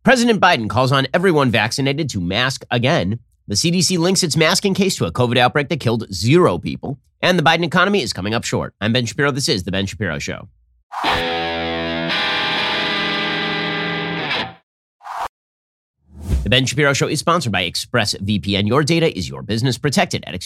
President Biden calls on everyone vaccinated to mask again. The CDC links its masking case to a COVID outbreak that killed 0 people. And the Biden economy is coming up short. I'm Ben Shapiro. This is The Ben Shapiro Show. The Ben Shapiro Show is sponsored by ExpressVPN. Your data is your business. Protected at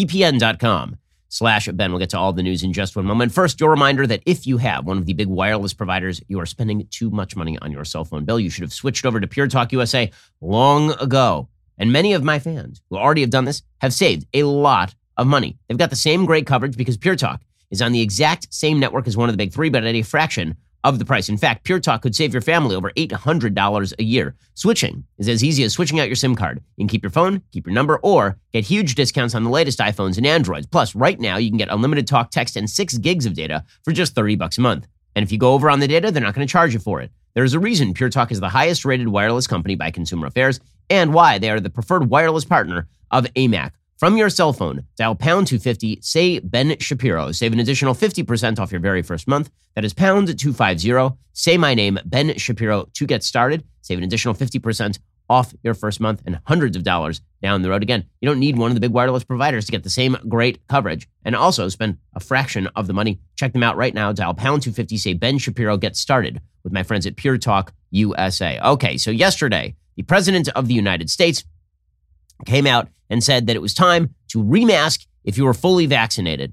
expressvpn.com/Ben. We'll get to all the news in just one moment. First, your reminder that if you have one of the big wireless providers, you are spending too much money on your cell phone bill. You should have switched over to Pure Talk USA long ago. And many of my fans who already have done this have saved a lot of money. They've got the same great coverage because Pure Talk is on the exact same network as one of the big three, but at a fraction of the price. In fact, Pure Talk could save your family over $800 a year. Switching is as easy as switching out your SIM card. You can keep your phone, keep your number, or get huge discounts on the latest iPhones and Androids. Plus, right now, you can get unlimited talk, text, and 6 gigs of data for just $30 a month. And if you go over on the data, they're not going to charge you for it. There's a reason Pure Talk is the highest rated wireless company by Consumer Affairs and why they are the preferred wireless partner of AMAC. From your cell phone, dial pound 250, say Ben Shapiro. Save an additional 50% off your very first month. That is pound 250, say my name, Ben Shapiro, to get started. Save an additional 50% off your first month and hundreds of dollars down the road. Again, you don't need one of the big wireless providers to get the same great coverage and also spend a fraction of the money. Check them out right now. Dial pound 250, say Ben Shapiro, get started with my friends at Pure Talk USA. Okay, so yesterday, the President of the United States came out and said that it was time to remask if you were fully vaccinated.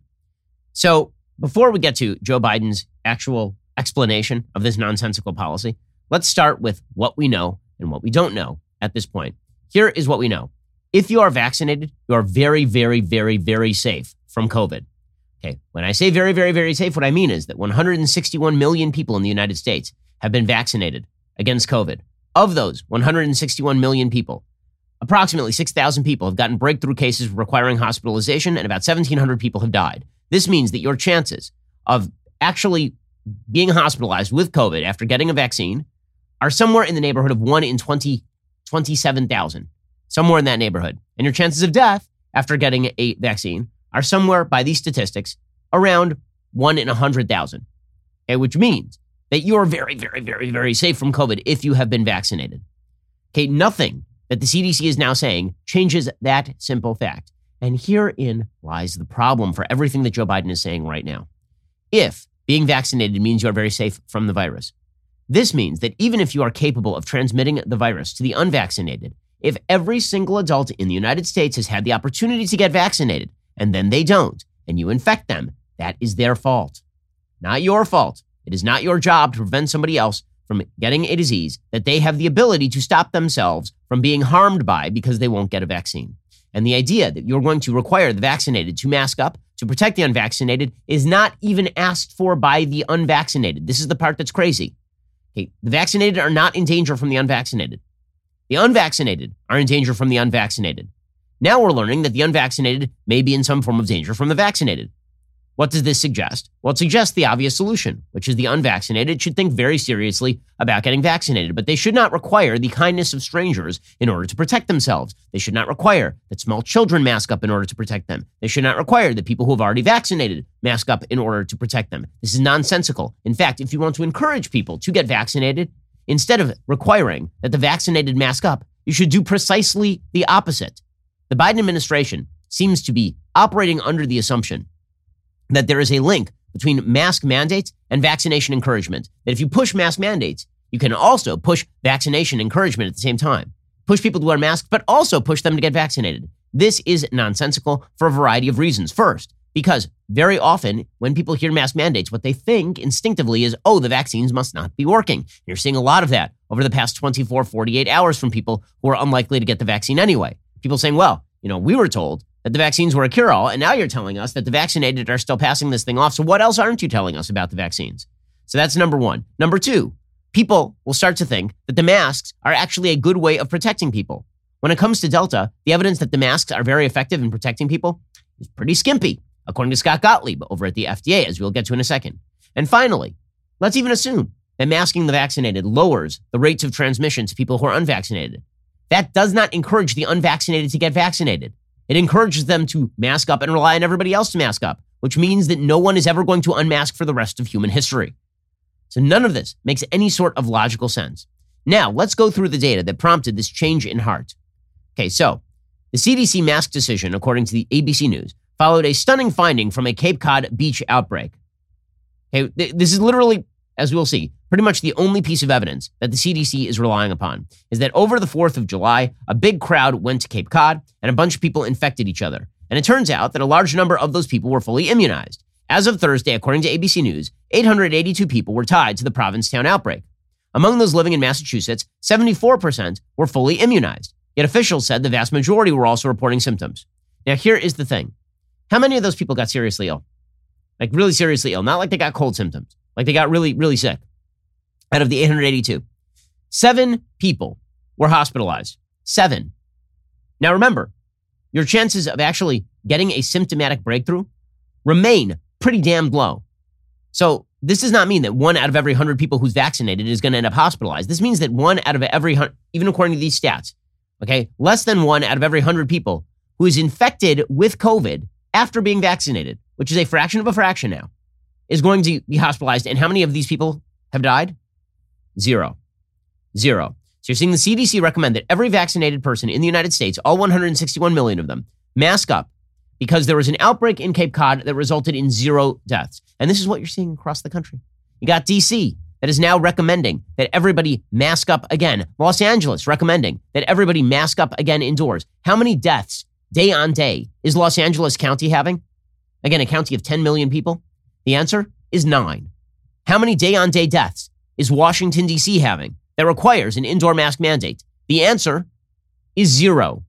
So before we get to Joe Biden's actual explanation of this nonsensical policy, let's start with what we know and what we don't know at this point. Here is what we know. If you are vaccinated, you are very, very, very, very safe from COVID. Okay, when I say very, very, very safe, what I mean is that 161 million people in the United States have been vaccinated against COVID. Of those 161 million people, approximately 6,000 people have gotten breakthrough cases requiring hospitalization, and about 1,700 people have died. This means that your chances of actually being hospitalized with COVID after getting a vaccine are somewhere in the neighborhood of 1 in 27,000, somewhere in that neighborhood. And your chances of death after getting a vaccine are somewhere, by these statistics, around 1 in 100,000, okay, which means that you are very, very, very, very safe from COVID if you have been vaccinated. Okay, nothing that the CDC is now saying changes that simple fact. And herein lies the problem for everything that Joe Biden is saying right now. If being vaccinated means you are very safe from the virus, this means that even if you are capable of transmitting the virus to the unvaccinated, if every single adult in the United States has had the opportunity to get vaccinated and then they don't, and you infect them, that is their fault, not your fault. It is not your job to prevent somebody else from getting a disease that they have the ability to stop themselves from being harmed by because they won't get a vaccine. And the idea that you're going to require the vaccinated to mask up to protect the unvaccinated is not even asked for by the unvaccinated. This is the part that's crazy. Okay, the vaccinated are not in danger from the unvaccinated. The unvaccinated are in danger from the unvaccinated. Now we're learning that the unvaccinated may be in some form of danger from the vaccinated. What does this suggest? Well, it suggests the obvious solution, which is the unvaccinated should think very seriously about getting vaccinated, but they should not require the kindness of strangers in order to protect themselves. They should not require that small children mask up in order to protect them. They should not require that people who have already vaccinated mask up in order to protect them. This is nonsensical. In fact, if you want to encourage people to get vaccinated, instead of requiring that the vaccinated mask up, you should do precisely the opposite. The Biden administration seems to be operating under the assumption that there is a link between mask mandates and vaccination encouragement. That if you push mask mandates, you can also push vaccination encouragement at the same time. Push people to wear masks, but also push them to get vaccinated. This is nonsensical for a variety of reasons. First, because very often when people hear mask mandates, what they think instinctively is, oh, the vaccines must not be working. And you're seeing a lot of that over the past 24, 48 hours from people who are unlikely to get the vaccine anyway. People saying, well, we were told that the vaccines were a cure-all, and now you're telling us that the vaccinated are still passing this thing off. So what else aren't you telling us about the vaccines? So that's number one. Number two, people will start to think that the masks are actually a good way of protecting people. When it comes to Delta, the evidence that the masks are very effective in protecting people is pretty skimpy, according to Scott Gottlieb over at the FDA, as we'll get to in a second. And finally, let's even assume that masking the vaccinated lowers the rates of transmission to people who are unvaccinated. That does not encourage the unvaccinated to get vaccinated. It encourages them to mask up and rely on everybody else to mask up, which means that no one is ever going to unmask for the rest of human history. So none of this makes any sort of logical sense. Now, let's go through the data that prompted this change in heart. Okay, so the CDC mask decision, according to the ABC News, followed a stunning finding from a Cape Cod beach outbreak. Okay, this is literally, as we will see, pretty much the only piece of evidence that the CDC is relying upon is that over the 4th of July, a big crowd went to Cape Cod and a bunch of people infected each other. And it turns out that a large number of those people were fully immunized. As of Thursday, according to ABC News, 882 people were tied to the Provincetown outbreak. Among those living in Massachusetts, 74% were fully immunized. Yet officials said the vast majority were also reporting symptoms. Now, here is the thing. How many of those people got seriously ill? Like really seriously ill. Not like they got cold symptoms. Like they got really, really sick. Out of the 882, 7 people were hospitalized. 7. Now remember, your chances of actually getting a symptomatic breakthrough remain pretty damn low. So this does not mean that 1 out of every 100 people who's vaccinated is going to end up hospitalized. This means that 1 out of every 100, even according to these stats, okay, less than 1 out of every 100 people who is infected with COVID after being vaccinated, which is a fraction of a fraction now, is going to be hospitalized. And how many of these people have died? 0. So you're seeing the CDC recommend that every vaccinated person in the United States, all 161 million of them, mask up because there was an outbreak in Cape Cod that resulted in 0 deaths. And this is what you're seeing across the country. You got DC that is now recommending that everybody mask up again. Los Angeles recommending that everybody mask up again indoors. How many deaths day on day is Los Angeles County having? Again, a county of 10 million people. The answer is 9. How many day-on-day deaths is Washington, D.C. having that requires an indoor mask mandate? The answer is 0.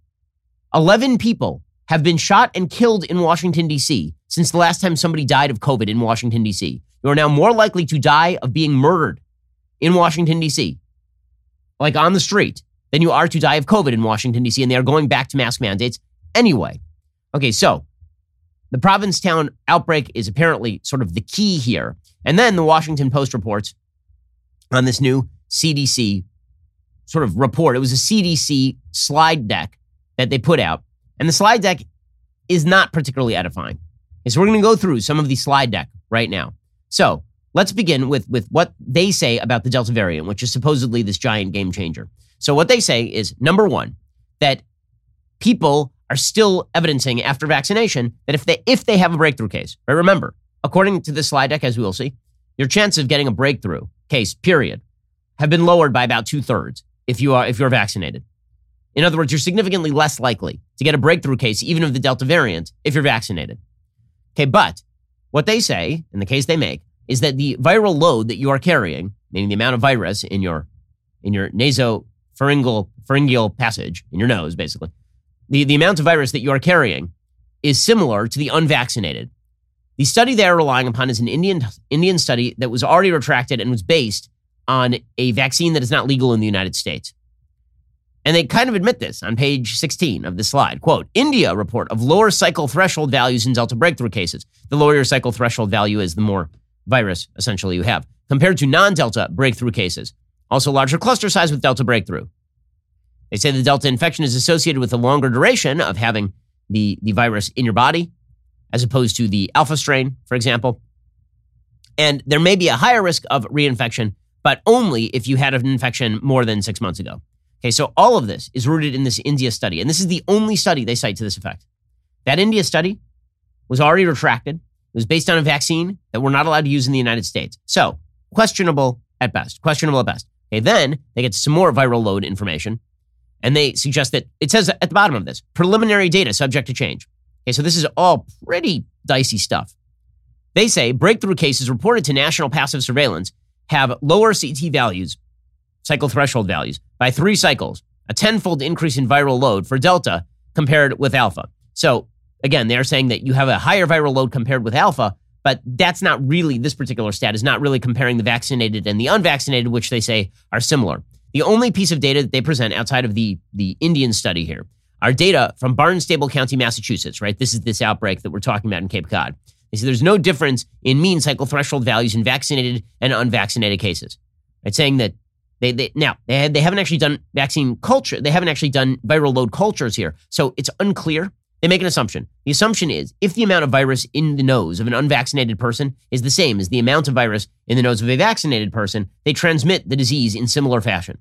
11 people have been shot and killed in Washington, D.C. since the last time somebody died of COVID in Washington, D.C. You are now more likely to die of being murdered in Washington, D.C., like on the street, than you are to die of COVID in Washington, D.C., and they are going back to mask mandates anyway. Okay, so the Provincetown outbreak is apparently sort of the key here. And then the Washington Post reports on this new CDC sort of report. It was a CDC slide deck that they put out. And the slide deck is not particularly edifying. Okay, so we're going to go through some of the slide deck right now. So let's begin with what they say about the Delta variant, which is supposedly this giant game changer. So what they say is, number one, that people are still evidencing after vaccination that if they have a breakthrough case, right? Remember, according to this slide deck, as we will see, your chance of getting a breakthrough case, period, have been lowered by about 2/3 if you're vaccinated. In other words, you're significantly less likely to get a breakthrough case, even of the Delta variant, if you're vaccinated. Okay, but what they say, in the case they make, is that the viral load that you are carrying, meaning the amount of virus in your nasopharyngeal passage, in your nose, basically, the amount of virus that you are carrying is similar to the unvaccinated. The study they are relying upon is an Indian study that was already retracted and was based on a vaccine that is not legal in the United States. And they kind of admit this on page 16 of the slide. Quote, India report of lower cycle threshold values in Delta breakthrough cases. The lower your cycle threshold value is, the more virus essentially you have, compared to non-Delta breakthrough cases. Also larger cluster size with Delta breakthrough. They say the Delta infection is associated with a longer duration of having the virus in your body, as opposed to the Alpha strain, for example. And there may be a higher risk of reinfection, but only if you had an infection more than 6 months ago. Okay, so all of this is rooted in this India study, and this is the only study they cite to this effect. That India study was already retracted. It was based on a vaccine that we're not allowed to use in the United States. So, questionable at best. Okay, then they get some more viral load information, and they suggest that, it says at the bottom of this, preliminary data subject to change. Okay, so this is all pretty dicey stuff. They say breakthrough cases reported to national passive surveillance have lower CT values, cycle threshold values, by 3 cycles, a 10-fold increase in viral load for Delta compared with Alpha. So again, they're saying that you have a higher viral load compared with Alpha, but that's not really, this particular stat is not really comparing the vaccinated and the unvaccinated, which they say are similar. The only piece of data that they present outside of the Indian study here are data from Barnstable County, Massachusetts, right? This is this outbreak that we're talking about in Cape Cod. They say there's no difference in mean cycle threshold values in vaccinated and unvaccinated cases. Right? Saying that they haven't actually done vaccine culture. They haven't actually done viral load cultures here. So it's unclear. They make an assumption. The assumption is if the amount of virus in the nose of an unvaccinated person is the same as the amount of virus in the nose of a vaccinated person, they transmit the disease in similar fashion.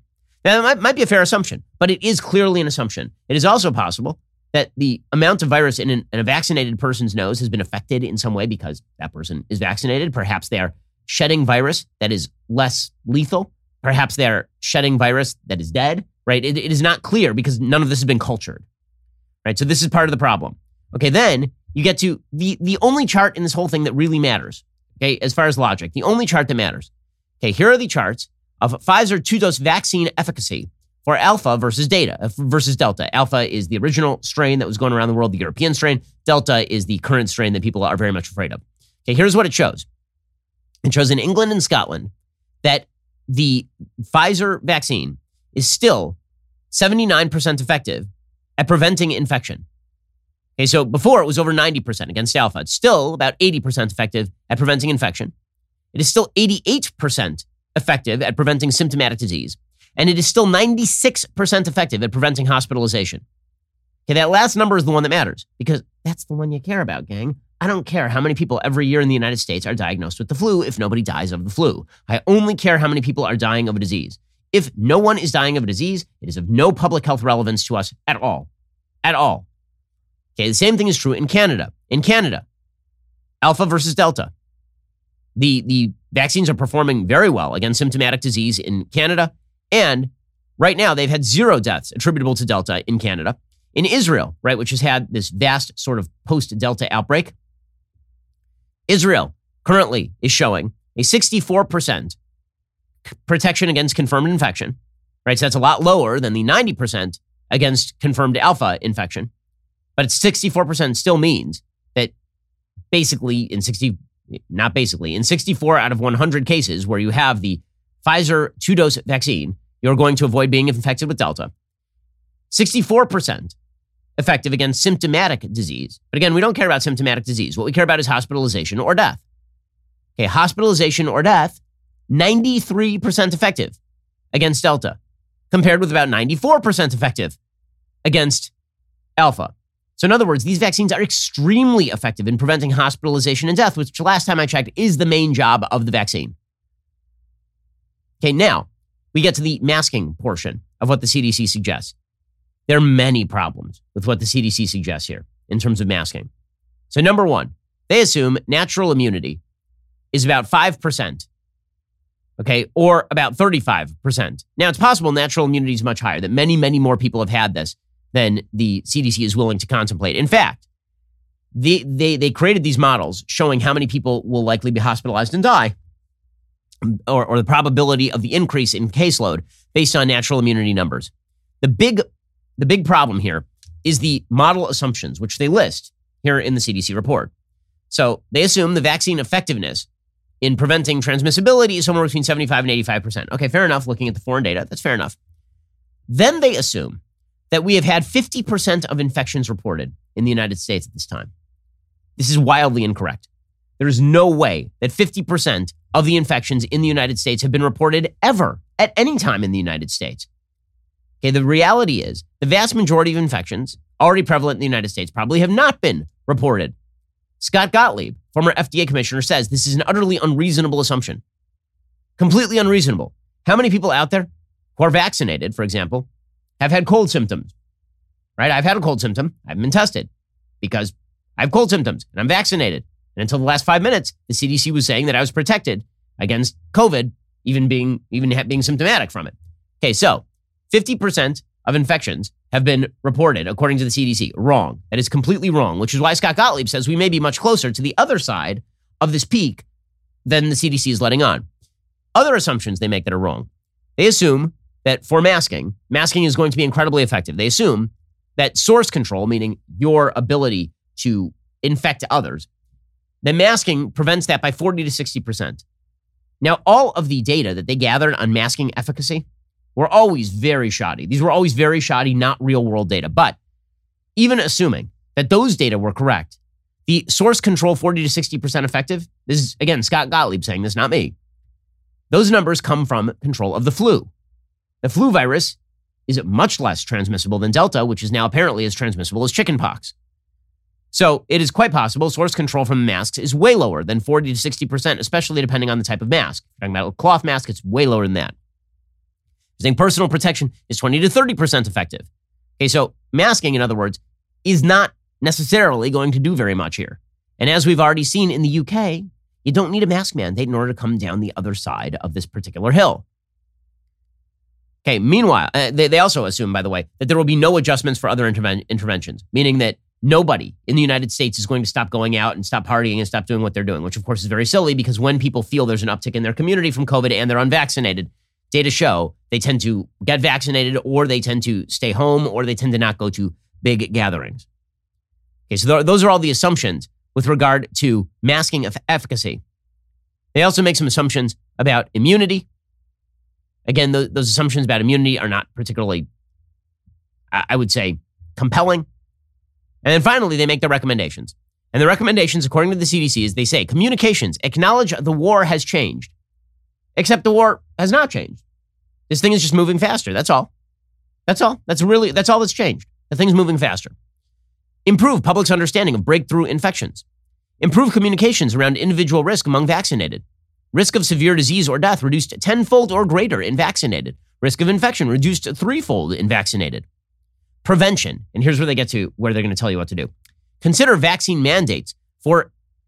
Now, that might be a fair assumption, but it is clearly an assumption. It is also possible that the amount of virus in a vaccinated person's nose has been affected in some way because that person is vaccinated. Perhaps they are shedding virus that is less lethal. Perhaps they're shedding virus that is dead, right? It is not clear because none of this has been cultured, right? So this is part of the problem. Okay, then you get to the only chart in this whole thing that really matters, okay, as far as logic, the only chart that matters. Okay, here are the charts of Pfizer 2-dose vaccine efficacy for Alpha versus Delta. Alpha is the original strain that was going around the world, the European strain. Delta is the current strain that people are very much afraid of. Okay, here's what it shows. It shows in England and Scotland that the Pfizer vaccine is still 79% effective at preventing infection. Okay, so before it was over 90% against Alpha. It's still about 80% effective at preventing infection. It is still 88% effective at preventing symptomatic disease. And it is still 96% effective at preventing hospitalization. Okay, that last number is the one that matters because that's the one you care about, gang. I don't care how many people every year in the United States are diagnosed with the flu if nobody dies of the flu. I only care how many people are dying of a disease. If no one is dying of a disease, it is of no public health relevance to us at all. At all. Okay, the same thing is true in Canada. In Canada, Alpha versus Delta. The vaccines are performing very well against symptomatic disease in Canada. And right now, they've had 0 deaths attributable to Delta in Canada. In Israel, right, which has had this vast sort of post-Delta outbreak, Israel currently is showing a 64% protection against confirmed infection, right? So that's a lot lower than the 90% against confirmed Alpha infection. But it's 64% still means that basically in 64 out of 100 cases where you have the Pfizer 2-dose vaccine, you're going to avoid being infected with Delta. 64% effective against symptomatic disease. But again, we don't care about symptomatic disease. What we care about is hospitalization or death. Okay, hospitalization or death, 93% effective against Delta, compared with about 94% effective against Alpha. So in other words, these vaccines are extremely effective in preventing hospitalization and death, which last time I checked is the main job of the vaccine. Okay, now we get to the masking portion of what the CDC suggests. There are many problems with what the CDC suggests here in terms of masking. So number one, they assume natural immunity is about 5%, okay, or about 35%. Now, it's possible natural immunity is much higher, that many, many more people have had this than the CDC is willing to contemplate. In fact, they created these models showing how many people will likely be hospitalized and die, or the probability of the increase in caseload based on natural immunity numbers. The big problem here is the model assumptions, which they list here in the CDC report. So they assume the vaccine effectiveness in preventing transmissibility is somewhere between 75 and 85%. Okay, fair enough. Looking at the foreign data, that's fair enough. Then they assume that we have had 50% of infections reported in the United States at this time. This is wildly incorrect. There is no way that 50% of the infections in the United States have been reported ever at any time in the United States. Okay, the reality is the vast majority of infections already prevalent in the United States probably have not been reported. Scott Gottlieb, former FDA commissioner, says this is an utterly unreasonable assumption. Completely unreasonable. How many people out there who are vaccinated, for example, have had cold symptoms? Right? I've had a cold symptom. I haven't been tested because I have cold symptoms and I'm vaccinated. And until the last 5 minutes, the CDC was saying that I was protected against COVID, even being symptomatic from it. Okay, so 50% of infections have been reported, according to the CDC. Wrong. That is completely wrong, which is why Scott Gottlieb says we may be much closer to the other side of this peak than the CDC is letting on. Other assumptions they make that are wrong. They assume that for masking is going to be incredibly effective. They assume that source control, meaning your ability to infect others, that masking prevents that by 40 to 60%. Now, all of the data that they gathered on masking efficacy were always very shoddy. These were always very shoddy, not real world data. But even assuming that those data were correct, the source control 40 to 60% effective, this is, again, Scott Gottlieb saying this, not me. Those numbers come from control of the flu. The flu virus is much less transmissible than Delta, which is now apparently as transmissible as chickenpox. So it is quite possible source control from masks is way lower than 40 to 60%, especially depending on the type of mask. If you're talking about a cloth mask, it's way lower than that. saying personal protection is 20 to 30% effective. Okay, so masking, in other words, is not necessarily going to do very much here. And as we've already seen in the UK, you don't need a mask mandate in order to come down the other side of this particular hill. Okay, meanwhile, they also assume, by the way, that there will be no adjustments for other interventions, meaning that nobody in the United States is going to stop going out and stop partying and stop doing what they're doing, which of course is very silly because when people feel there's an uptick in their community from COVID and they're unvaccinated, data show they tend to get vaccinated or they tend to stay home or they tend to not go to big gatherings. Okay, so those are all the assumptions with regard to masking efficacy. They also make some assumptions about immunity. Again, those assumptions about immunity are not particularly, I would say, compelling. And then finally, they make their recommendations. And the recommendations, according to the CDC, is they say, communications, acknowledge the war has changed. Except the war has not changed. This thing is just moving faster. That's all. That's all. That's all that's changed. The thing's moving faster. Improve public's understanding of breakthrough infections. Improve communications around individual risk among vaccinated. Risk of severe disease or death reduced tenfold or greater in vaccinated. Risk of infection reduced threefold in vaccinated. Prevention, and here's where they get to where they're going to tell you what to do. Consider vaccine mandates for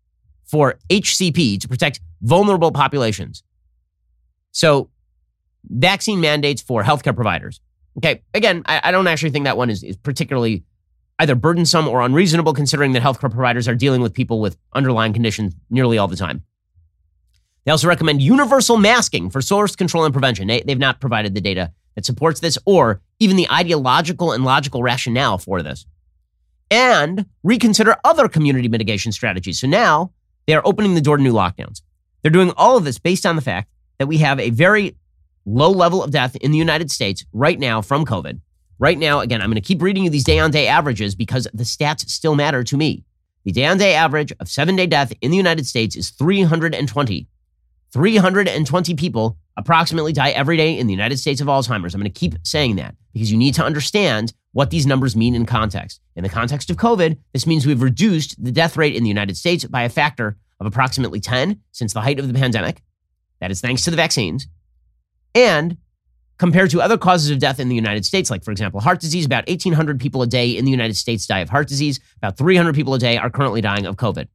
HCP to protect vulnerable populations. So, vaccine mandates for healthcare providers. Okay, again, I don't actually think that one is particularly either burdensome or unreasonable, considering that healthcare providers are dealing with people with underlying conditions nearly all the time. They also recommend universal masking for source control and prevention. They've not provided the data that supports this or even the ideological and logical rationale for this. And reconsider other community mitigation strategies. So now they are opening the door to new lockdowns. They're doing all of this based on the fact that we have a very low level of death in the United States right now from COVID. Right now, again, I'm going to keep reading you these day-on-day averages because the stats still matter to me. The day-on-day average of 7-day death in the United States is 320. 320 people approximately die every day in the United States of Alzheimer's. I'm going to keep saying that because you need to understand what these numbers mean in context. In the context of COVID, this means we've reduced the death rate in the United States by a factor of approximately 10 since the height of the pandemic. That is thanks to the vaccines. And compared to other causes of death in the United States, like, for example, heart disease, about 1,800 people a day in the United States die of heart disease. About 300 people a day are currently dying of COVID.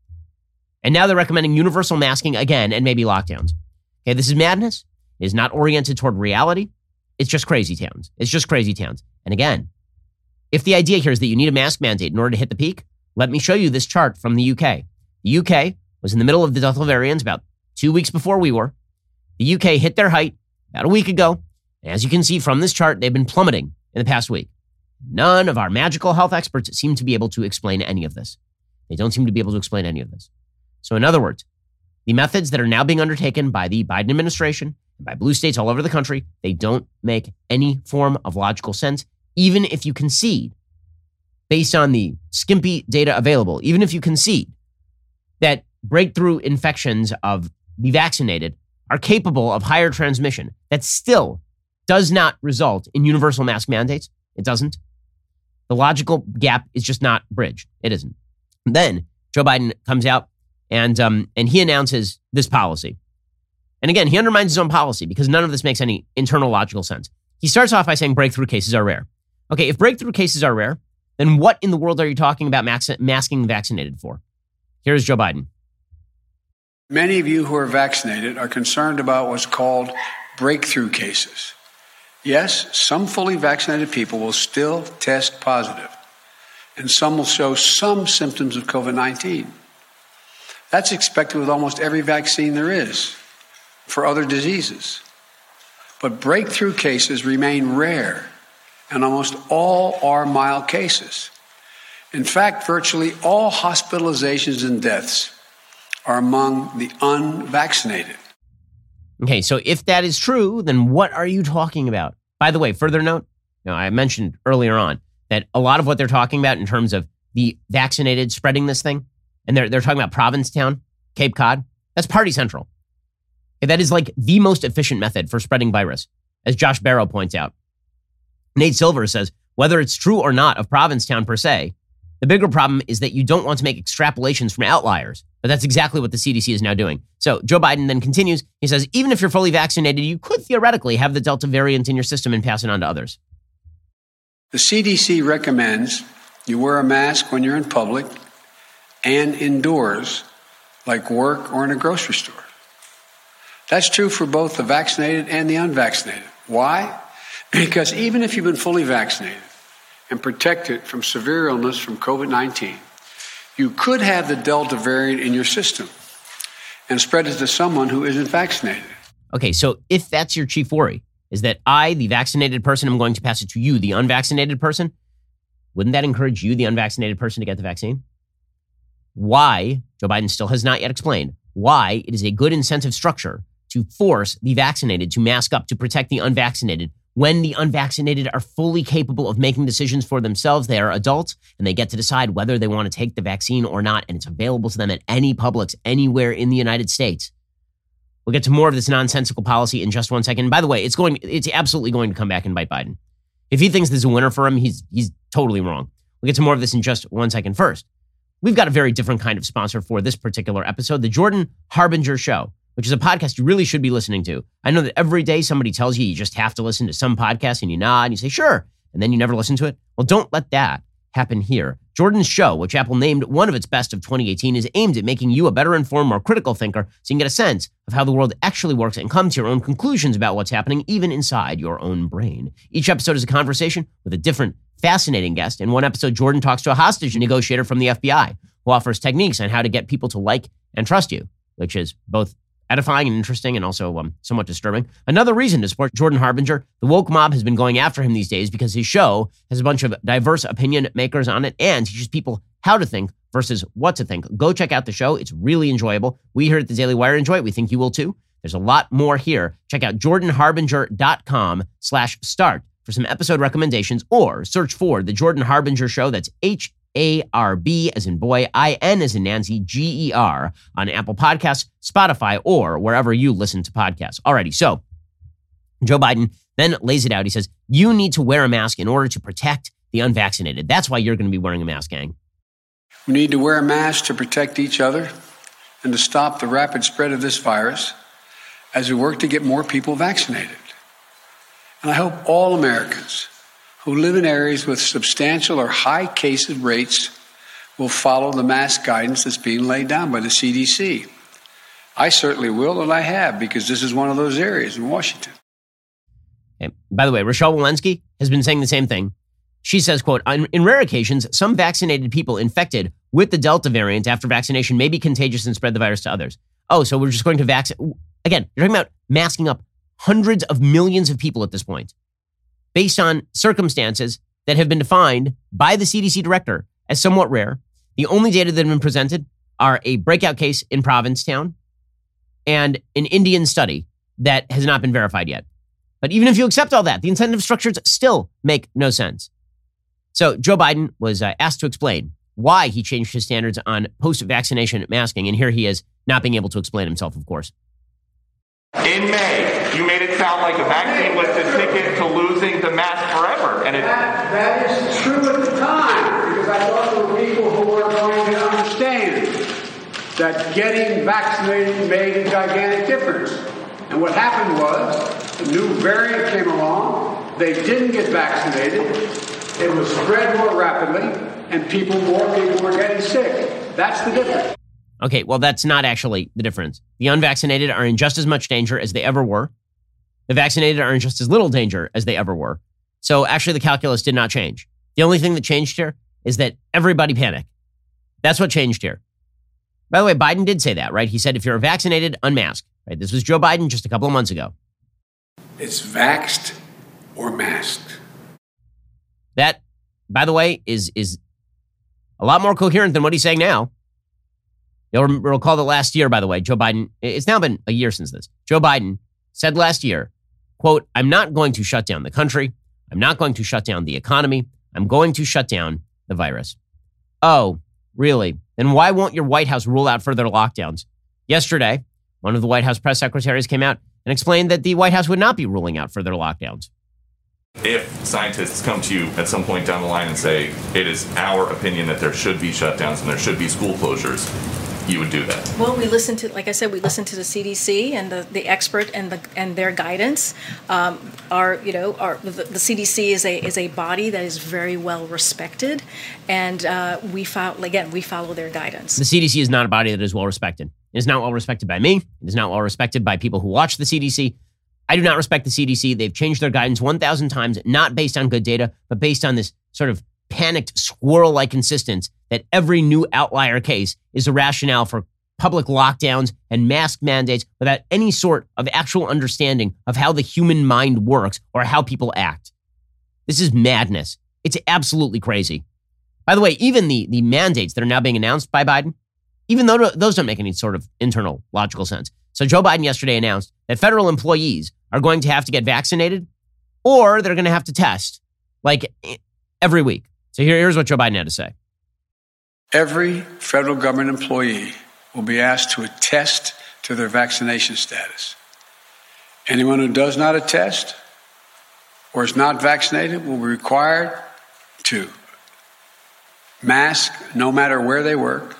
And now they're recommending universal masking again and maybe lockdowns. Okay, this is madness. It is not oriented toward reality. It's just crazy towns. It's just crazy towns. And again, if the idea here is that you need a mask mandate in order to hit the peak, let me show you this chart from the UK. The UK was in the middle of the Delta variant about 2 weeks before we were. The UK hit their height about a week ago. And as you can see from this chart, they've been plummeting in the past week. None of our magical health experts seem to be able to explain any of this. They don't seem to be able to explain any of this. So in other words, the methods that are now being undertaken by the Biden administration and by blue states all over the country, they don't make any form of logical sense, even if you concede, based on the skimpy data available, even if you concede that breakthrough infections of the vaccinated are capable of higher transmission, that still does not result in universal mask mandates. It doesn't. The logical gap is just not bridged. It isn't. And then Joe Biden comes out and he announces this policy. And again, he undermines his own policy because none of this makes any internal logical sense. He starts off by saying breakthrough cases are rare. Okay, if breakthrough cases are rare, then what in the world are you talking about masking vaccinated for? Here's Joe Biden. Many of you who are vaccinated are concerned about what's called breakthrough cases. Yes, some fully vaccinated people will still test positive, and some will show some symptoms of COVID-19. That's expected with almost every vaccine there is for other diseases. But breakthrough cases remain rare, and almost all are mild cases. In fact, virtually all hospitalizations and deaths are among the unvaccinated. Okay, so if that is true, then what are you talking about? By the way, further note, I mentioned earlier on that a lot of what they're talking about in terms of the vaccinated spreading this thing, and they're talking about Provincetown, Cape Cod, that's Party Central. That is like the most efficient method for spreading virus, as Josh Barrow points out. Nate Silver says, whether it's true or not of Provincetown per se, The bigger problem is that you don't want to make extrapolations from outliers, but that's exactly what the CDC is now doing. So Joe Biden then continues. He says, even if you're fully vaccinated, you could theoretically have the Delta variant in your system and pass it on to others. The CDC recommends you wear a mask when you're in public and indoors, like work or in a grocery store. That's true for both the vaccinated and the unvaccinated. Why? Because even if you've been fully vaccinated and protected from severe illness from COVID-19, you could have the Delta variant in your system and spread it to someone who isn't vaccinated. Okay, so if that's your chief worry, is that I, the vaccinated person, am going to pass it to you, the unvaccinated person, wouldn't that encourage you, the unvaccinated person, to get the vaccine? Why, Joe Biden still has not yet explained, why it is a good incentive structure to force the vaccinated to mask up to protect the unvaccinated when the unvaccinated are fully capable of making decisions for themselves. They are adults and they get to decide whether they want to take the vaccine or not. And it's available to them at any Publix anywhere in the United States. We'll get to more of this nonsensical policy in just one second. By the way, it's absolutely going to come back and bite Biden. If he thinks there's a winner for him, he's totally wrong. We'll get to more of this in just one second. First, we've got a very different kind of sponsor for this particular episode, The Jordan Harbinger Show, which is a podcast you really should be listening to. I know that every day somebody tells you just have to listen to some podcast and you nod and you say, sure, and then you never listen to it. Well, don't let that happen here. Jordan's show, which Apple named one of its best of 2018, is aimed at making you a better informed, more critical thinker so you can get a sense of how the world actually works and come to your own conclusions about what's happening even inside your own brain. Each episode is a conversation with a different, fascinating guest. In one episode, Jordan talks to a hostage negotiator from the FBI who offers techniques on how to get people to like and trust you, which is both edifying and interesting and also somewhat disturbing. Another reason to support Jordan Harbinger, the woke mob has been going after him these days because his show has a bunch of diverse opinion makers on it and teaches people how to think versus what to think. Go check out the show. It's really enjoyable. We here at the Daily Wire enjoy it. We think you will too. There's a lot more here. Check out jordanharbinger.com/start for some episode recommendations or search for The Jordan Harbinger Show. That's HARB as in boy, IN as in Nancy, GER on Apple Podcasts, Spotify, or wherever you listen to podcasts. Alrighty, so Joe Biden then lays it out. He says, you need to wear a mask in order to protect the unvaccinated. That's why you're going to be wearing a mask, gang. We need to wear a mask to protect each other and to stop the rapid spread of this virus as we work to get more people vaccinated. And I hope all Americans who live in areas with substantial or high case rates will follow the mask guidance that's being laid down by the CDC. I certainly will, and I have, because this is one of those areas in Washington. Okay. By the way, Rochelle Walensky has been saying the same thing. She says, quote, in rare occasions, some vaccinated people infected with the Delta variant after vaccination may be contagious and spread the virus to others. Oh, so we're just going to vaccinate. Again, you're talking about masking up hundreds of millions of people at this point, based on circumstances that have been defined by the CDC director as somewhat rare. The only data that have been presented are a breakout case in Provincetown and an Indian study that has not been verified yet. But even if you accept all that, the incentive structures still make no sense. So Joe Biden was asked to explain why he changed his standards on post-vaccination masking, and here he is not being able to explain himself, of course. In May, you made it sound like the vaccine was the ticket to losing the mask forever. And that is true at the time, because I thought there were people who were going to understand that getting vaccinated made a gigantic difference. And what happened was, the new variant came along, they didn't get vaccinated, it was spread more rapidly, and more people were getting sick. That's the difference. Okay, well, that's not actually the difference. The unvaccinated are in just as much danger as they ever were. The vaccinated are in just as little danger as they ever were. So actually, the calculus did not change. The only thing that changed here is that everybody panicked. That's what changed here. By the way, Biden did say that, right? He said, if you're vaccinated, unmask. Right? This was Joe Biden just a couple of months ago. It's vaxxed or masked. That, by the way, is a lot more coherent than what he's saying now. You'll recall that last year, by the way, Joe Biden, it's now been a year since this. Joe Biden said last year, quote, I'm not going to shut down the country. I'm not going to shut down the economy. I'm going to shut down the virus. Oh, really? Then why won't your White House rule out further lockdowns? Yesterday, one of the White House press secretaries came out and explained that the White House would not be ruling out further lockdowns. If scientists come to you at some point down the line and say, it is our opinion that there should be shutdowns and there should be school closures, you would do that? Well, we listen to, like I said, we listen to the CDC and the expert and their guidance. The CDC is a body that is very well respected, and we follow their guidance. The CDC is not a body that is well respected. It is not well respected by me. It is not well respected by people who watch the CDC. I do not respect the CDC. They've changed their guidance 1,000 times, not based on good data, but based on this sort of panicked squirrel-like insistence that every new outlier case is a rationale for public lockdowns and mask mandates without any sort of actual understanding of how the human mind works or how people act. This is madness. It's absolutely crazy. By the way, even the mandates that are now being announced by Biden, even though those don't make any sort of internal logical sense. So Joe Biden yesterday announced that federal employees are going to have to get vaccinated or they're going to have to test like every week. So here's what Joe Biden had to say. Every federal government employee will be asked to attest to their vaccination status. Anyone who does not attest or is not vaccinated will be required to mask no matter where they work,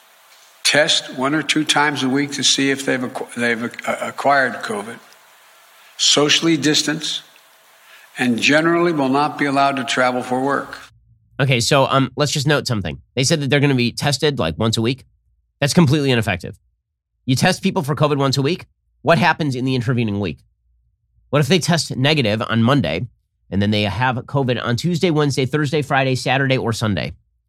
test 1 or 2 times a week to see if they've acquired COVID, socially distance, and generally will not be allowed to travel for work. Okay, so let's just note something. They said that they're going to be tested like once a week. That's completely ineffective. You test people for COVID once a week. What happens in the intervening week? What if they test negative on Monday and then they have COVID on Tuesday, Wednesday, Thursday, Friday, Saturday, or Sunday?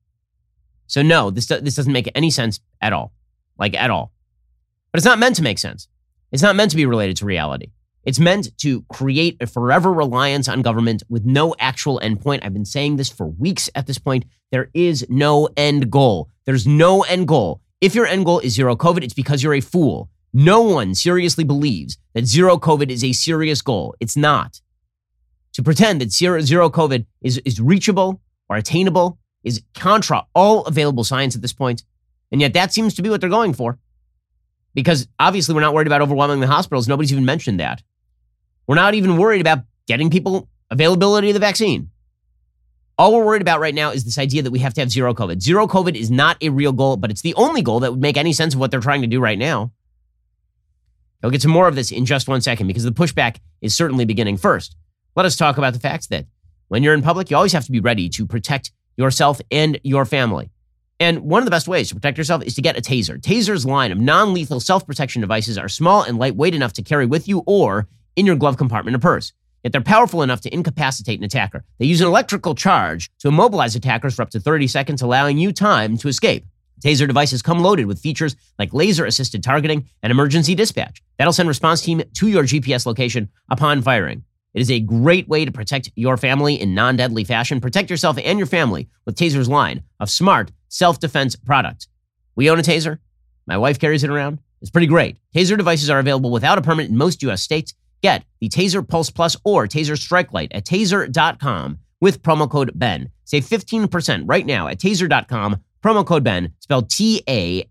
So no, this doesn't make any sense at all, like at all. But it's not meant to make sense. It's not meant to be related to reality. It's meant to create a forever reliance on government with no actual endpoint. I've been saying this for weeks at this point. There is no end goal. There's no end goal. If your end goal is zero COVID, it's because you're a fool. No one seriously believes that zero COVID is a serious goal. It's not. To pretend that zero COVID is reachable or attainable is contra all available science at this point. And yet that seems to be what they're going for. Because obviously we're not worried about overwhelming the hospitals. Nobody's even mentioned that. We're not even worried about getting people availability of the vaccine. All we're worried about right now is this idea that we have to have zero COVID. Zero COVID is not a real goal, but it's the only goal that would make any sense of what they're trying to do right now. I'll get to more of this in just 1 second because the pushback is certainly beginning. First, let us talk about the fact that when you're in public, you always have to be ready to protect yourself and your family. And one of the best ways to protect yourself is to get a taser. Taser's line of non-lethal self-protection devices are small and lightweight enough to carry with you or in your glove compartment or purse. Yet they're powerful enough to incapacitate an attacker. They use an electrical charge to immobilize attackers for up to 30 seconds, allowing you time to escape. Taser devices come loaded with features like laser-assisted targeting and emergency dispatch. That'll send response team to your GPS location upon firing. It is a great way to protect your family in non-deadly fashion. Protect yourself and your family with Taser's line of smart self-defense products. We own a Taser. My wife carries it around. It's pretty great. Taser devices are available without a permit in most U.S. states. Get the Taser Pulse Plus or Taser Strike Light at taser.com with promo code BEN. Save 15% right now at taser.com, promo code BEN, spelled TASER.com,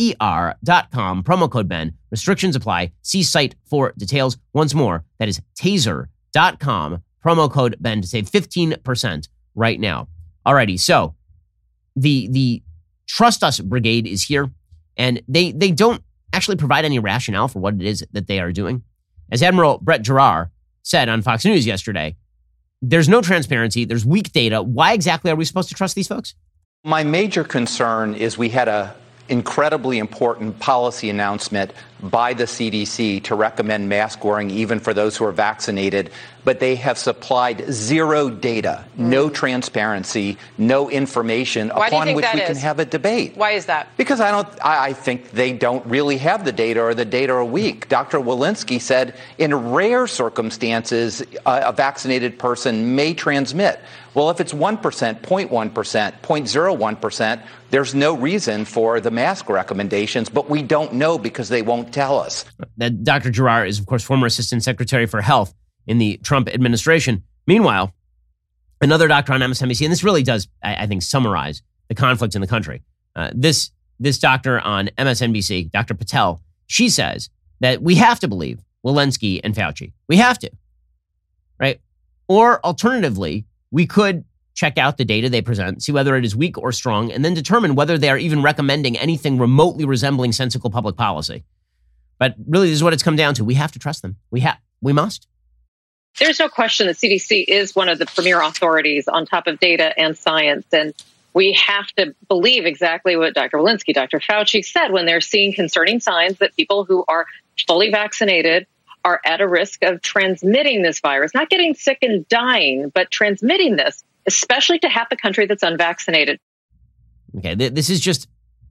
promo code BEN. Restrictions apply. See site for details. Once more, that is taser.com, promo code BEN to save 15% right now. Alrighty, so the Trust Us Brigade is here, and they don't actually provide any rationale for what it is that they are doing. As Admiral Brett Giroir said on Fox News yesterday, there's no transparency, there's weak data. Why exactly are we supposed to trust these folks? My major concern is we had an incredibly important policy announcement by the CDC to recommend mask wearing even for those who are vaccinated, but they have supplied zero data, no transparency, no information upon which we can have a debate. Why is that? Because I think they don't really have the data, or the data are weak. Dr. Walensky said in rare circumstances, a vaccinated person may transmit. Well, if it's 1%, 0.1%, 0.01%, there's no reason for the mask recommendations, but we don't know because they won't tell us. That Dr. Giroir is, of course, former Assistant Secretary for Health in the Trump administration. Meanwhile, another doctor on MSNBC, and this really does, I think, summarize the conflict in the country. This doctor on MSNBC, Dr. Patel, she says that we have to believe Walensky and Fauci. We have to, right? Or alternatively, we could check out the data they present, see whether it is weak or strong, and then determine whether they are even recommending anything remotely resembling sensible public policy. But really, this is what it's come down to. We have to trust them. We must. There's no question the CDC is one of the premier authorities on top of data and science. And we have to believe exactly what Dr. Walensky, Dr. Fauci said when they're seeing concerning signs that people who are fully vaccinated are at a risk of transmitting this virus, not getting sick and dying, but transmitting this, especially to half the country that's unvaccinated. Okay, this is just...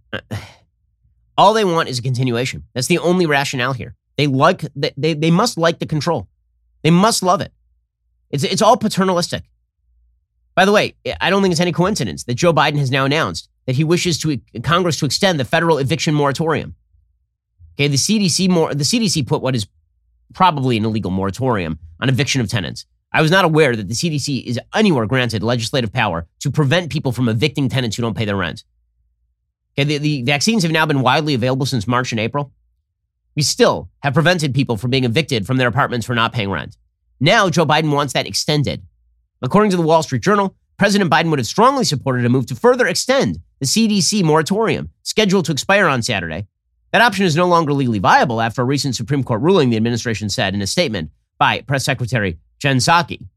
all they want is a continuation. That's the only rationale here. They must like the control. They must love it. It's all paternalistic. By the way, I don't think it's any coincidence that Joe Biden has now announced that he wishes Congress to extend the federal eviction moratorium. Okay, the CDC put what is probably an illegal moratorium on eviction of tenants. I was not aware that the CDC is anywhere granted legislative power to prevent people from evicting tenants who don't pay their rent. Okay, the vaccines have now been widely available since March and April. We still have prevented people from being evicted from their apartments for not paying rent. Now, Joe Biden wants that extended. According to the Wall Street Journal, President Biden would have strongly supported a move to further extend the CDC moratorium, scheduled to expire on Saturday. That option is no longer legally viable after a recent Supreme Court ruling, the administration said in a statement by Press Secretary Jen Psaki.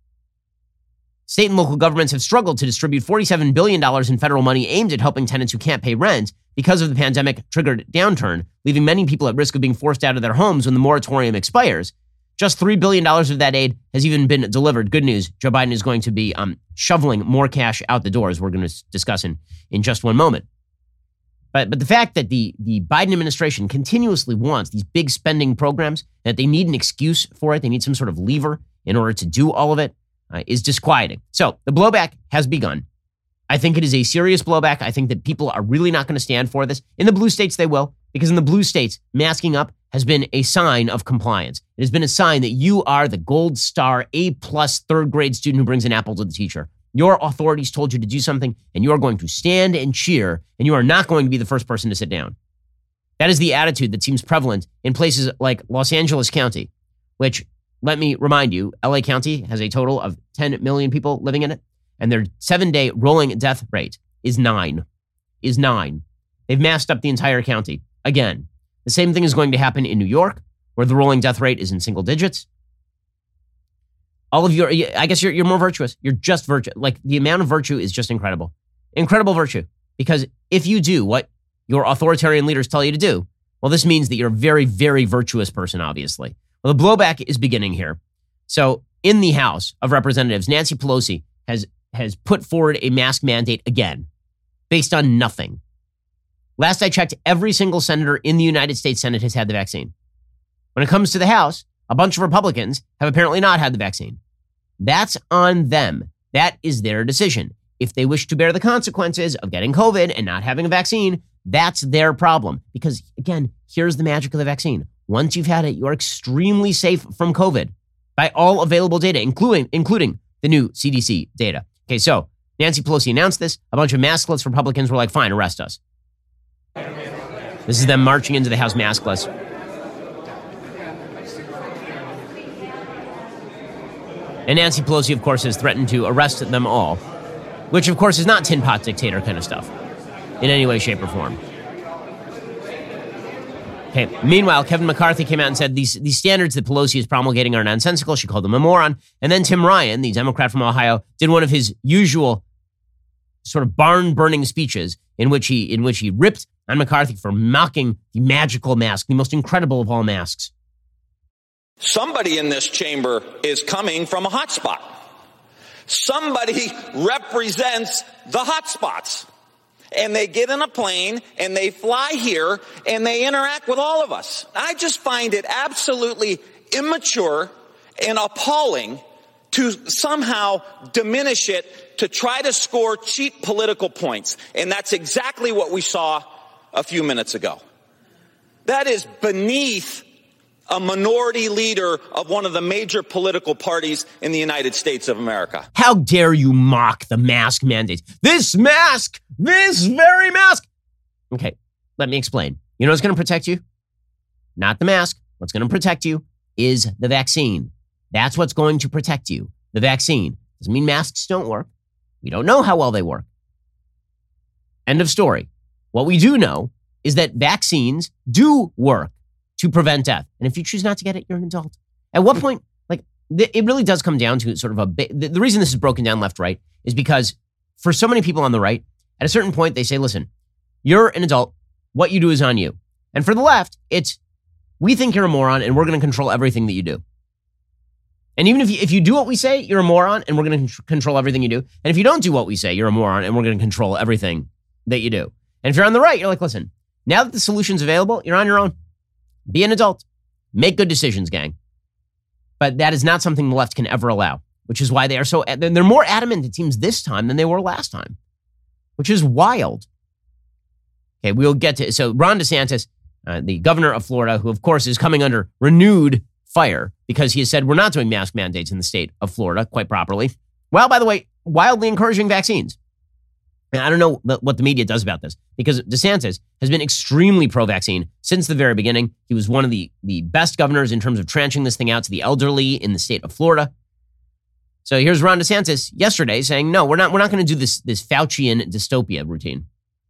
State and local governments have struggled to distribute $47 billion in federal money aimed at helping tenants who can't pay rent because of the pandemic-triggered downturn, leaving many people at risk of being forced out of their homes when the moratorium expires. Just $3 billion of that aid has even been delivered. Good news, Joe Biden is going to be shoveling more cash out the door, as we're going to discuss in just one moment. But the fact that the Biden administration continuously wants these big spending programs, that they need an excuse for it, they need some sort of lever in order to do all of it, is disquieting. So the blowback has begun. I think it is a serious blowback. I think that people are really not going to stand for this. In the blue states, they will, because in the blue states, masking up has been a sign of compliance. It has been a sign that you are the gold star, A-plus third grade student who brings an apple to the teacher. Your authorities told you to do something, and you are going to stand and cheer, and you are not going to be the first person to sit down. That is the attitude that seems prevalent in places like Los Angeles County, which, let me remind you, LA County has a total of 10 million people living in it, and their 7-day rolling death rate is 9. They've masked up the entire county. Again, the same thing is going to happen in New York, where the rolling death rate is in single digits. All of I guess you're more virtuous. You're just virtuous. Like, the amount of virtue is just incredible. Incredible virtue. Because if you do what your authoritarian leaders tell you to do, well, this means that you're a very, very virtuous person, obviously. Well, the blowback is beginning here. So in the House of Representatives, Nancy Pelosi has put forward a mask mandate again, based on nothing. Last I checked, every single senator in the United States Senate has had the vaccine. When it comes to the House, a bunch of Republicans have apparently not had the vaccine. That's on them. That is their decision. If they wish to bear the consequences of getting COVID and not having a vaccine, that's their problem. Because, again, here's the magic of the vaccine. Once you've had it, you're extremely safe from COVID by all available data, including the new CDC data. Okay, so Nancy Pelosi announced this. A bunch of maskless Republicans were like, fine, arrest us. This is them marching into the House maskless. And Nancy Pelosi, of course, has threatened to arrest them all, which, of course, is not tin pot dictator kind of stuff in any way, shape, or form. Okay. Meanwhile, Kevin McCarthy came out and said these standards that Pelosi is promulgating are nonsensical. She called him a moron. And then Tim Ryan, the Democrat from Ohio, did one of his usual sort of barn-burning speeches in which he ripped on McCarthy for mocking the magical mask, the most incredible of all masks. Somebody in this chamber is coming from a hotspot. Somebody represents the hotspots. And they get in a plane and they fly here and they interact with all of us. I just find it absolutely immature and appalling to somehow diminish it to try to score cheap political points. And that's exactly what we saw a few minutes ago. That is beneath a minority leader of one of the major political parties in the United States of America. How dare you mock the mask mandate? This very mask. Okay, let me explain. You know what's going to protect you? Not the mask. What's going to protect you is the vaccine. That's what's going to protect you. the vaccine. Doesn't mean masks don't work. We don't know how well they work. End of story. What we do know is that vaccines do work to prevent death. And if you choose not to get it, you're an adult. At what point, it really does come down to sort of the reason this is broken down left-right is because for so many people on the right, at a certain point, they say, listen, you're an adult. What you do is on you. And for the left, it's, we think you're a moron and we're going to control everything that you do. And even if you do what we say, you're a moron and we're going to control everything you do. And if you don't do what we say, you're a moron and we're going to control everything that you do. And if you're on the right, you're like, listen, now that the solution's available, you're on your own. Be an adult. Make good decisions, gang. But that is not something the left can ever allow, which is why they're more adamant, it seems, this time than they were last time, which is wild. Okay, we'll get to, so Ron DeSantis, the governor of Florida, who of course is coming under renewed fire because he has said we're not doing mask mandates in the state of Florida quite properly. Well, by the way, wildly encouraging vaccines. And I don't know what the media does about this because DeSantis has been extremely pro-vaccine since the very beginning. He was one of the best governors in terms of tranching this thing out to the elderly in the state of Florida. So here's Ron DeSantis yesterday saying, no, we're not going to do this Faucian dystopia routine.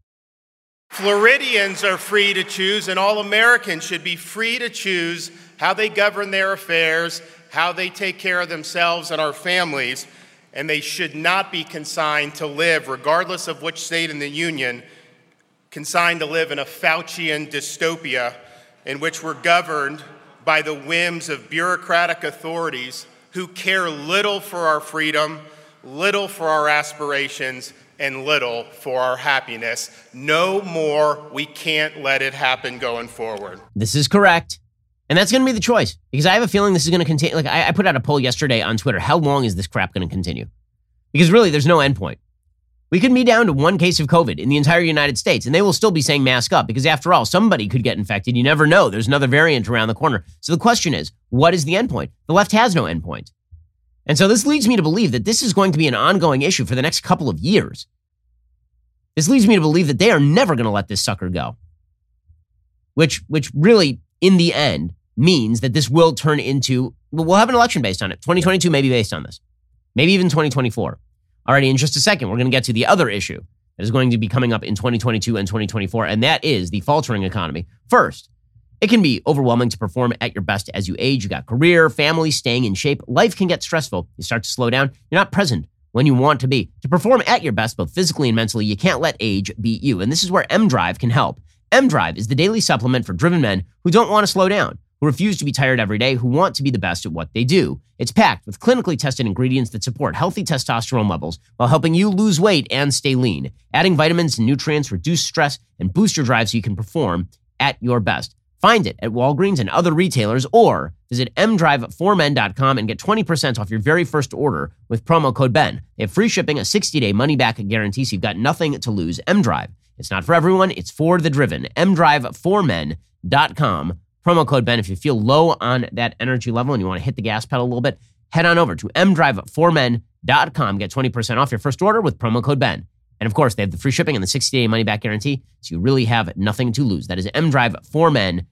Floridians are free to choose, and all Americans should be free to choose how they govern their affairs, how they take care of themselves and our families. And they should not be consigned to live, regardless of which state in the union, consigned to live in a Faucian dystopia in which we're governed by the whims of bureaucratic authorities who care little for our freedom, little for our aspirations, and little for our happiness. No more. We can't let it happen going forward. This is correct. And that's going to be the choice because I have a feeling this is going to continue. Like I put out a poll yesterday on Twitter. How long is this crap going to continue? Because really, there's no end point. We could be down to one case of COVID in the entire United States, and they will still be saying mask up because after all, somebody could get infected. You never know. There's another variant around the corner. So the question is, what is the end point? The left has no end point. And so this leads me to believe that this is going to be an ongoing issue for the next couple of years. This leads me to believe that they are never going to let this sucker go. Which really, in the end, means that this will turn into, we'll have an election based on it. 2022 may be based on this. Maybe even 2024. Alrighty, in just a second, we're going to get to the other issue that is going to be coming up in 2022 and 2024, and that is the faltering economy. First, it can be overwhelming to perform at your best as you age. You got career, family, staying in shape. Life can get stressful. You start to slow down. You're not present when you want to be. To perform at your best, both physically and mentally, you can't let age beat you. And this is where M-Drive can help. M-Drive is the daily supplement for driven men who don't want to slow down, who refuse to be tired every day, who want to be the best at what they do. It's packed with clinically tested ingredients that support healthy testosterone levels while helping you lose weight and stay lean. Adding vitamins and nutrients reduce stress and boost your drive so you can perform at your best. Find it at Walgreens and other retailers or visit mdrive4men.com and get 20% off your very first order with promo code BEN. They have free shipping, a 60-day money-back guarantee, so you've got nothing to lose. M-Drive. It's not for everyone. It's for the driven. mdrive4men.com. Promo code BEN. If you feel low on that energy level and you want to hit the gas pedal a little bit, head on over to mdrive4men.com. Get 20% off your first order with promo code BEN. And of course, they have the free shipping and the 60-day money-back guarantee, so you really have nothing to lose. That is mdrive4men.com.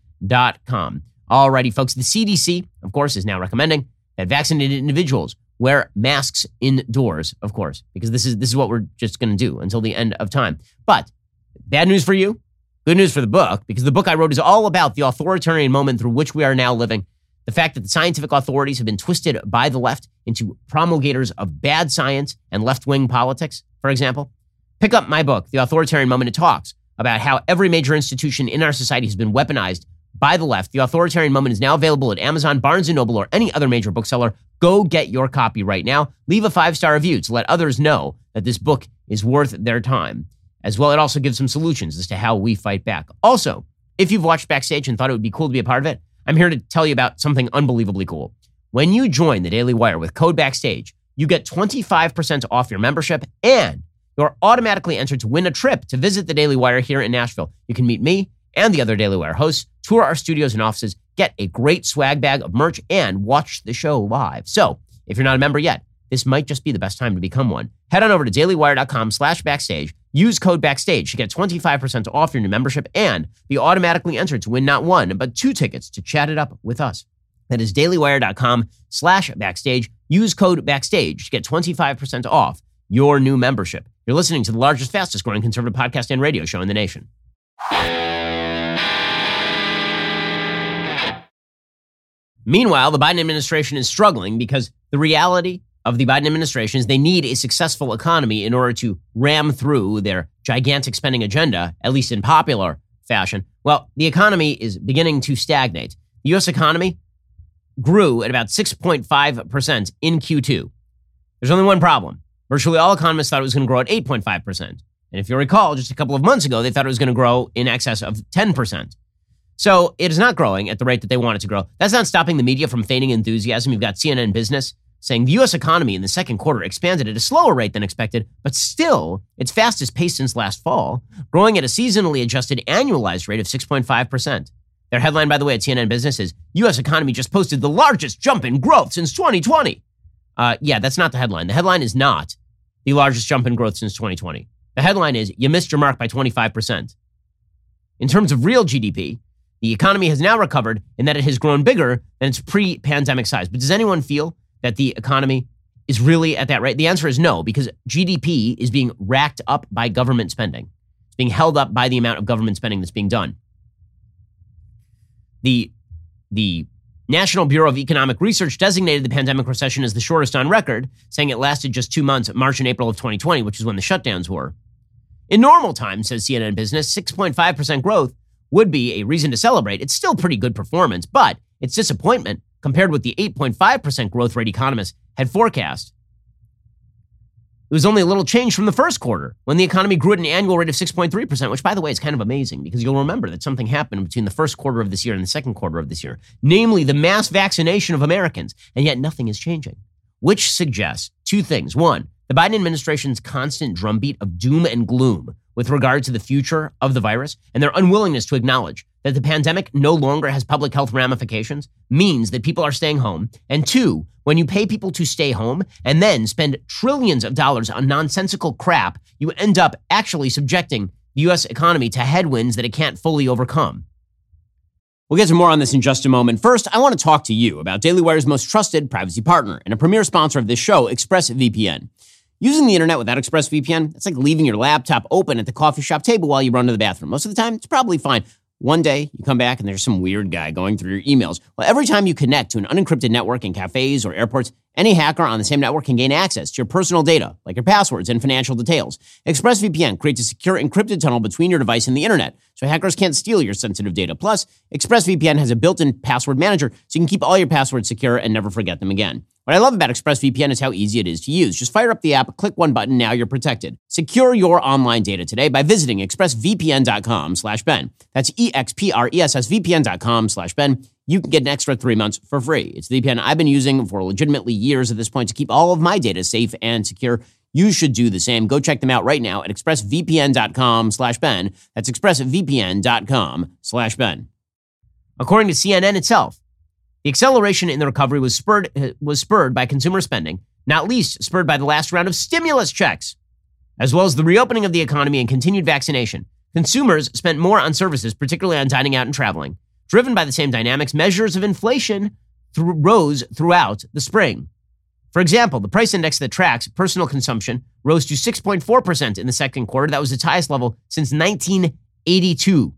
Alrighty, folks, the CDC, of course, is now recommending that vaccinated individuals wear masks indoors, of course, because this is what we're just going to do until the end of time. But bad news for you, good news for the book, because the book I wrote is all about the authoritarian moment through which we are now living. The fact that the scientific authorities have been twisted by the left into promulgators of bad science and left-wing politics, for example. Pick up my book, The Authoritarian Moment. It talks about how every major institution in our society has been weaponized by the left. The Authoritarian Moment is now available at Amazon, Barnes & Noble, or any other major bookseller. Go get your copy right now. Leave a 5-star review to let others know that this book is worth their time. As well, it also gives some solutions as to how we fight back. Also, if you've watched Backstage and thought it would be cool to be a part of it, I'm here to tell you about something unbelievably cool. When you join the Daily Wire with code BACKSTAGE, you get 25% off your membership and you're automatically entered to win a trip to visit the Daily Wire here in Nashville. You can meet me and the other Daily Wire hosts, tour our studios and offices, get a great swag bag of merch, and watch the show live. So if you're not a member yet, this might just be the best time to become one. Head on over to dailywire.com/backstage. Use code BACKSTAGE to get 25% off your new membership and be automatically entered to win not one, but 2 tickets to chat it up with us. That is dailywire.com/backstage. Use code BACKSTAGE to get 25% off your new membership. You're listening to the largest, fastest growing conservative podcast and radio show in the nation. Meanwhile, the Biden administration is struggling because the reality of the Biden administration is they need a successful economy in order to ram through their gigantic spending agenda, at least in popular fashion. Well, the economy is beginning to stagnate. The U.S. economy grew at about 6.5% in Q2. There's only one problem. Virtually all economists thought it was going to grow at 8.5%. And if you recall, just a couple of months ago, they thought it was going to grow in excess of 10%. So it is not growing at the rate that they want it to grow. That's not stopping the media from feigning enthusiasm. You've got CNN Business saying the U.S. economy in the second quarter expanded at a slower rate than expected, but still its fastest pace since last fall, growing at a seasonally adjusted annualized rate of 6.5%. Their headline, by the way, at CNN Business is, U.S. economy just posted the largest jump in growth since 2020. Yeah, that's not the headline. The headline is not the largest jump in growth since 2020. The headline is, you missed your mark by 25%. In terms of real GDP, the economy has now recovered in that it has grown bigger than its pre-pandemic size. But does anyone feel that the economy is really at that rate? The answer is no, because GDP is being racked up by government spending. It's being held up by the amount of government spending that's being done. The National Bureau of Economic Research designated the pandemic recession as the shortest on record, saying it lasted just 2 months, March and April of 2020, which is when the shutdowns were. In normal times, says CNN Business, 6.5% growth would be a reason to celebrate. It's still pretty good performance, but it's disappointment compared with the 8.5% growth rate economists had forecast. It was only a little change from the first quarter when the economy grew at an annual rate of 6.3%, which, by the way, is kind of amazing because you'll remember that something happened between the first quarter of this year and the second quarter of this year, namely the mass vaccination of Americans, and yet nothing is changing, which suggests two things. One, the Biden administration's constant drumbeat of doom and gloom with regard to the future of the virus and their unwillingness to acknowledge that the pandemic no longer has public health ramifications means that people are staying home. And two, when you pay people to stay home and then spend trillions of dollars on nonsensical crap, you end up actually subjecting the U.S. economy to headwinds that it can't fully overcome. We'll get to more on this in just a moment. First, I want to talk to you about Daily Wire's most trusted privacy partner and a premier sponsor of this show, ExpressVPN. Using the internet without ExpressVPN, it's like leaving your laptop open at the coffee shop table while you run to the bathroom. Most of the time, it's probably fine. One day, you come back and there's some weird guy going through your emails. Well, every time you connect to an unencrypted network in cafes or airports, any hacker on the same network can gain access to your personal data, like your passwords and financial details. ExpressVPN creates a secure encrypted tunnel between your device and the internet, so hackers can't steal your sensitive data. Plus, ExpressVPN has a built-in password manager, so you can keep all your passwords secure and never forget them again. What I love about ExpressVPN is how easy it is to use. Just fire up the app, click one button, now you're protected. Secure your online data today by visiting expressvpn.com/Ben. That's expressvpn.com/Ben. You can get an extra 3 months for free. It's the VPN I've been using for legitimately years at this point to keep all of my data safe and secure. You should do the same. Go check them out right now at expressvpn.com/Ben. That's expressvpn.com/Ben. According to CNN itself, the acceleration in the recovery was spurred by consumer spending, not least spurred by the last round of stimulus checks, as well as the reopening of the economy and continued vaccination. Consumers spent more on services, particularly on dining out and traveling. Driven by the same dynamics, measures of inflation rose throughout the spring. For example, the price index that tracks personal consumption rose to 6.4% in the second quarter. That was its highest level since 1982.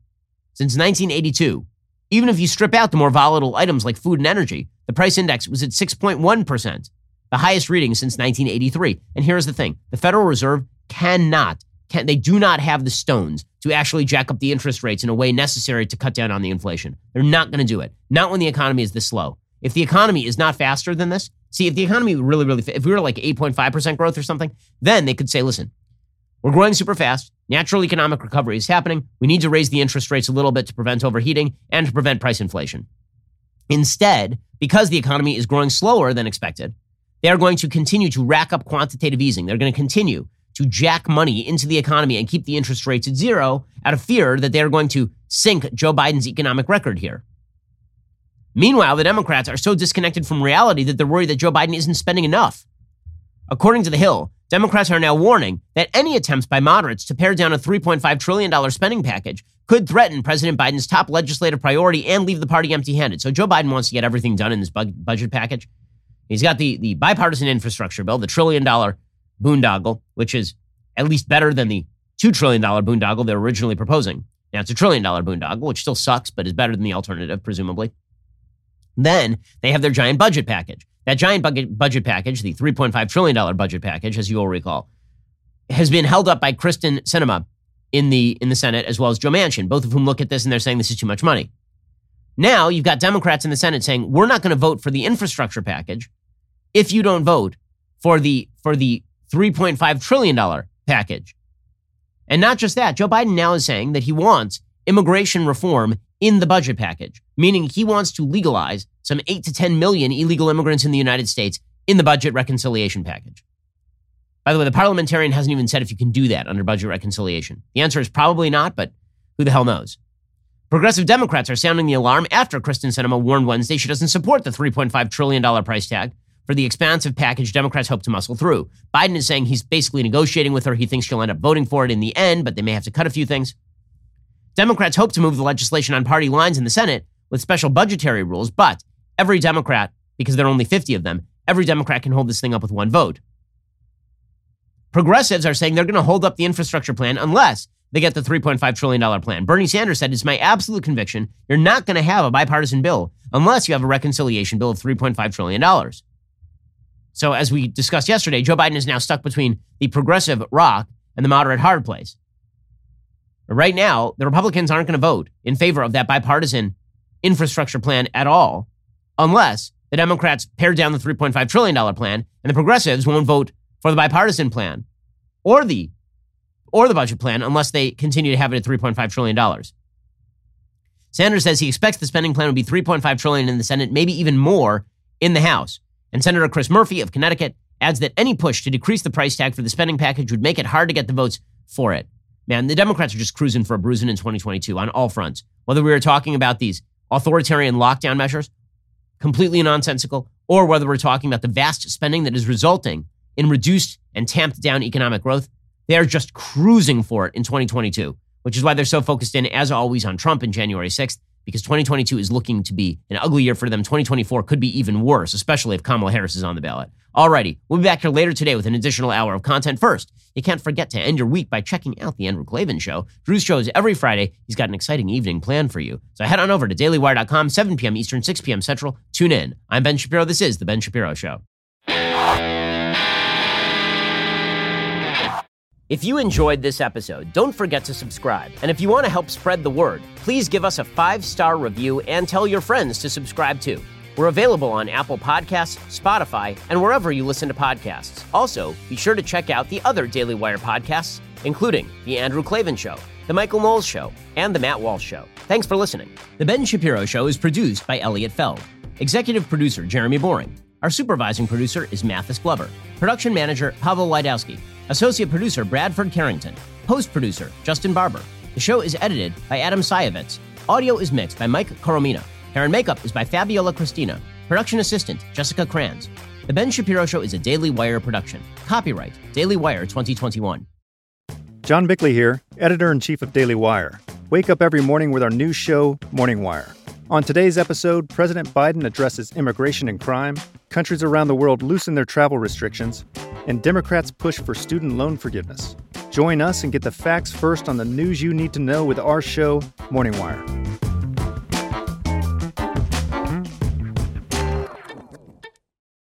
Even if you strip out the more volatile items like food and energy, the price index was at 6.1%, the highest reading since 1983. And here's the thing. The Federal Reserve they do not have the stones to actually jack up the interest rates in a way necessary to cut down on the inflation. They're not going to do it. Not when the economy is this slow. If the economy is not faster than this, if the economy really, if we were like 8.5% growth or something, then they could say, listen, we're growing super fast. Natural economic recovery is happening. We need to raise the interest rates a little bit to prevent overheating and to prevent price inflation. Instead, because the economy is growing slower than expected, they are going to continue to rack up quantitative easing. They're going to continue to jack money into the economy and keep the interest rates at zero out of fear that they're going to sink Joe Biden's economic record here. Meanwhile, the Democrats are so disconnected from reality that they're worried that Joe Biden isn't spending enough. According to The Hill, Democrats are now warning that any attempts by moderates to pare down a $3.5 trillion spending package could threaten President Biden's top legislative priority and leave the party empty-handed. So Joe Biden wants to get everything done in this budget package. He's got the bipartisan infrastructure bill, the $1 trillion boondoggle, which is at least better than the $2 trillion boondoggle they're originally proposing. Now, it's a $1 trillion boondoggle, which still sucks, but is better than the alternative, presumably. Then they have their giant budget package. That giant budget package, the $3.5 trillion budget package, as you will recall, has been held up by Kyrsten Sinema in the Senate, as well as Joe Manchin, both of whom look at this and they're saying this is too much money. Now you've got Democrats in the Senate saying, we're not going to vote for the infrastructure package if you don't vote for the $3.5 trillion package. And not just that, Joe Biden now is saying that he wants immigration reform in the budget package, meaning he wants to legalize some 8 to 10 million illegal immigrants in the United States in the budget reconciliation package. By the way, the parliamentarian hasn't even said if you can do that under budget reconciliation. The answer is probably not, but who the hell knows? Progressive Democrats are sounding the alarm after Kyrsten Sinema warned Wednesday she doesn't support the $3.5 trillion price tag for the expansive package Democrats hope to muscle through. Biden is saying he's basically negotiating with her. He thinks she'll end up voting for it in the end, but they may have to cut a few things. Democrats hope to move the legislation on party lines in the Senate with special budgetary rules, but every Democrat, because there are only 50 of them, every Democrat can hold this thing up with one vote. Progressives are saying they're going to hold up the infrastructure plan unless they get the $3.5 trillion plan. Bernie Sanders said, it's my absolute conviction you're not going to have a bipartisan bill unless you have a reconciliation bill of $3.5 trillion. So as we discussed yesterday, Joe Biden is now stuck between the progressive rock and the moderate hard place. Right now, the Republicans aren't going to vote in favor of that bipartisan infrastructure plan at all unless the Democrats pare down the $3.5 trillion plan and the progressives won't vote for the bipartisan plan or the budget plan unless they continue to have it at $3.5 trillion. Sanders says he expects the spending plan will be $3.5 trillion in the Senate, maybe even more in the House. And Senator Chris Murphy of Connecticut adds that any push to decrease the price tag for the spending package would make it hard to get the votes for it. Man, the Democrats are just cruising for a bruising in 2022 on all fronts. Whether we were talking about these authoritarian lockdown measures, completely nonsensical, or whether we're talking about the vast spending that is resulting in reduced and tamped down economic growth, they are just cruising for it in 2022, which is why they're so focused in, as always, on Trump and January 6th, because 2022 is looking to be an ugly year for them. 2024 could be even worse, especially if Kamala Harris is on the ballot. Alrighty, we'll be back here later today with an additional hour of content. First, you can't forget to end your week by checking out The Andrew Klavan Show. Drew's show is every Friday. He's got an exciting evening planned for you. So head on over to dailywire.com, 7 p.m. Eastern, 6 p.m. Central. Tune in. I'm Ben Shapiro. This is The Ben Shapiro Show. If you enjoyed this episode, don't forget to subscribe. And if you want to help spread the word, please give us a 5-star review and tell your friends to subscribe too. We're available on Apple Podcasts, Spotify, and wherever you listen to podcasts. Also, be sure to check out the other Daily Wire podcasts, including The Andrew Klavan Show, The Michael Knowles Show, and The Matt Walsh Show. Thanks for listening. The Ben Shapiro Show is produced by Elliot Feld. Executive producer, Jeremy Boring. Our supervising producer is Mathis Glover. Production manager, Pavel Wydowski. Associate producer, Bradford Carrington. Post-producer, Justin Barber. The show is edited by Adam Sayevitz. Audio is mixed by Mike Coromina. Hair and makeup is by Fabiola Cristina. Production assistant, Jessica Kranz. The Ben Shapiro Show is a Daily Wire production. Copyright, Daily Wire 2021. John Bickley here, editor-in-chief of Daily Wire. Wake up every morning with our new show, Morning Wire. On today's episode, President Biden addresses immigration and crime, countries around the world loosen their travel restrictions, and Democrats push for student loan forgiveness. Join us and get the facts first on the news you need to know with our show, Morning Wire.